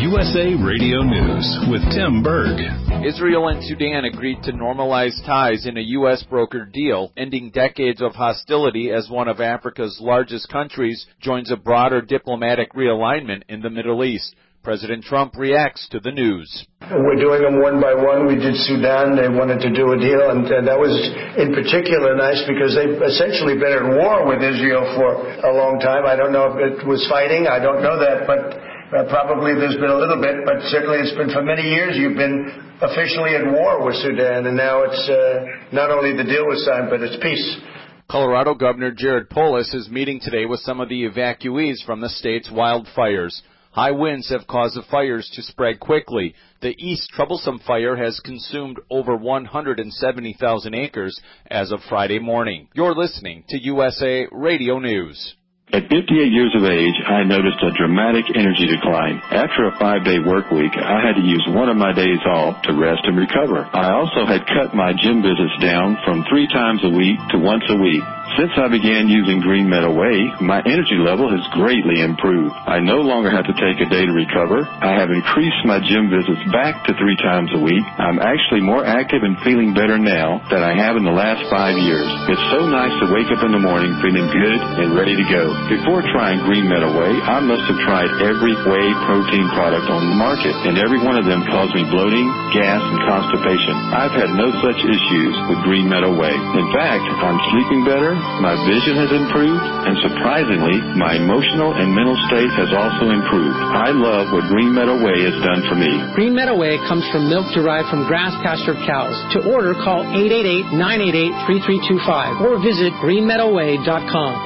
USA Radio News with Tim Berg. Israel and Sudan agreed to normalize ties in a U.S.-brokered deal, ending decades of hostility as one of Africa's largest countries joins a broader diplomatic realignment in the Middle East. President Trump reacts to the news. We're doing them one by one. We did Sudan. They wanted to do a deal, and that was in particular nice because they've essentially been at war with Israel for a long time. I don't know if it was fighting. I don't know that, but probably there's been a little bit, but certainly it's been for many years you've been officially at war with Sudan, and now it's not only the deal was signed, but it's peace. Colorado Governor Jared Polis is meeting today with some of the evacuees from the state's wildfires. High winds have caused the fires to spread quickly. The East Troublesome Fire has consumed over 170,000 acres as of Friday morning. You're listening to USA Radio News. At 58 years of age, I noticed a dramatic energy decline. After a 5-day work week, I had to use one of my days off to rest and recover. I also had cut my gym visits down from 3 times a week to once a week. Since I began using Green Meadow Whey, my energy level has greatly improved. I no longer have to take a day to recover. I have increased my gym visits back to 3 times a week. I'm actually more active and feeling better now than I have in the last 5 years. It's so nice to wake up in the morning feeling good and ready to go. Before trying Green Meadow Whey, I must have tried every whey protein product on the market, and every one of them caused me bloating, gas, and constipation. I've had no such issues with Green Meadow Whey. In fact, I'm sleeping better, my vision has improved, and surprisingly, my emotional and mental state has also improved. I love what Green Meadow Whey has done for me. Green Meadow Whey comes from milk derived from grass-pastured cows. To order, call 888-988-3325 or visit greenmeadowwhey.com.